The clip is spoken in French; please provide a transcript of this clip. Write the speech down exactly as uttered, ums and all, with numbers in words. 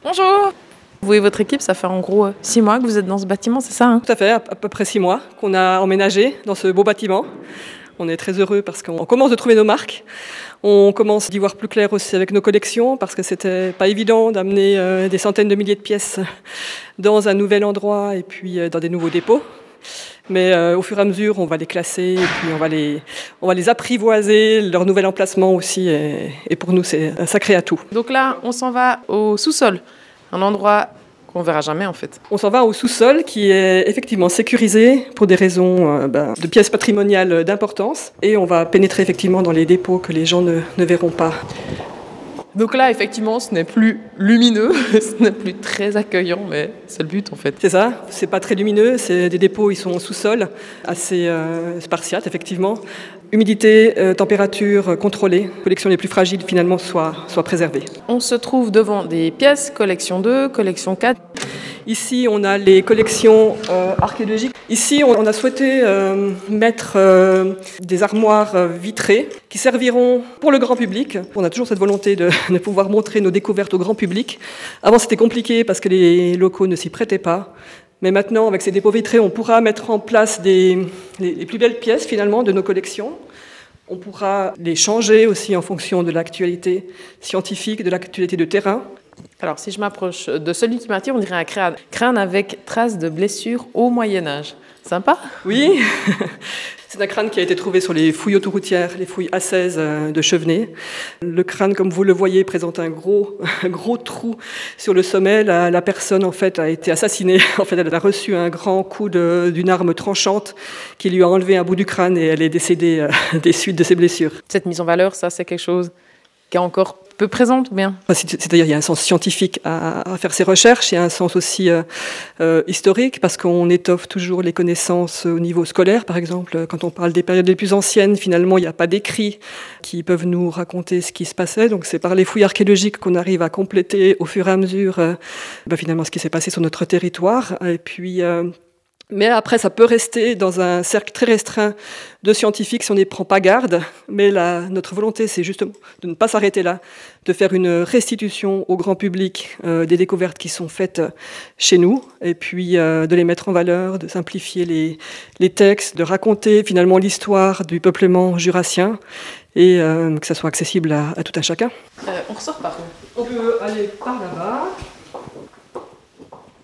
Bonjour. Vous et votre équipe, ça fait en gros six mois que vous êtes dans ce bâtiment, c'est ça hein? Tout à fait, à peu près six mois qu'on a emménagé dans ce beau bâtiment. On est très heureux parce qu'on commence de trouver nos marques. On commence d'y voir plus clair aussi avec nos collections parce que c'était pas évident d'amener euh, des centaines de milliers de pièces dans un nouvel endroit et puis euh, dans des nouveaux dépôts. Mais euh, au fur et à mesure, on va les classer et puis on va les, on va les apprivoiser, leur nouvel emplacement aussi. Et, et pour nous, c'est un sacré atout. Donc là, on s'en va au sous-sol, un endroit qu'on verra jamais en fait. On s'en va au sous-sol qui est effectivement sécurisé pour des raisons euh, ben, de pièces patrimoniales d'importance. Et on va pénétrer effectivement dans les dépôts que les gens ne, ne verront pas. Donc là, effectivement, ce n'est plus lumineux, ce n'est plus très accueillant, mais c'est le but en fait. C'est ça, c'est pas très lumineux, c'est des dépôts, ils sont au sous-sol, assez euh, spartiates effectivement. Humidité, euh, température euh, contrôlée, collection les plus fragiles finalement soient, soient préservées. On se trouve devant des pièces, collection deux, collection quatre. Ici, on a les collections euh, archéologiques. Ici, on a souhaité euh, mettre euh, des armoires euh, vitrées qui serviront pour le grand public. On a toujours cette volonté de, de pouvoir montrer nos découvertes au grand public. Avant, c'était compliqué parce que les locaux ne s'y prêtaient pas. Mais maintenant, avec ces dépôts vitrés, on pourra mettre en place des, les, les plus belles pièces, finalement, de nos collections. On pourra les changer aussi en fonction de l'actualité scientifique, de l'actualité de terrain. Alors, si je m'approche de celui qui m'attire, on dirait un crâne. Crâne avec traces de blessures au Moyen-Âge. Sympa ? Oui, c'est un crâne qui a été trouvé sur les fouilles autoroutières, les fouilles A seize de Chevenay. Le crâne, comme vous le voyez, présente un gros, un gros trou sur le sommet. La, la personne, en fait, a été assassinée. En fait, elle a reçu un grand coup de, d'une arme tranchante qui lui a enlevé un bout du crâne et elle est décédée euh, des suites de ses blessures. Cette mise en valeur, ça, c'est quelque chose qui est encore peu présente ou bien ? C'est-à-dire il y a un sens scientifique à, à faire ces recherches, il y a un sens aussi euh, euh, historique, parce qu'on étoffe toujours les connaissances au niveau scolaire, par exemple. Quand on parle des périodes les plus anciennes, finalement, il n'y a pas d'écrits qui peuvent nous raconter ce qui se passait. Donc c'est par les fouilles archéologiques qu'on arrive à compléter au fur et à mesure euh, ben, finalement ce qui s'est passé sur notre territoire. Et puis... Euh, Mais après, ça peut rester dans un cercle très restreint de scientifiques si on n'y prend pas garde. Mais la, notre volonté, c'est justement de ne pas s'arrêter là, de faire une restitution au grand public euh, des découvertes qui sont faites chez nous, et puis euh, de les mettre en valeur, de simplifier les, les textes, de raconter finalement l'histoire du peuplement jurassien, et euh, que ça soit accessible à, à tout un chacun. Euh, on ressort par où ? On peut aller par là-bas.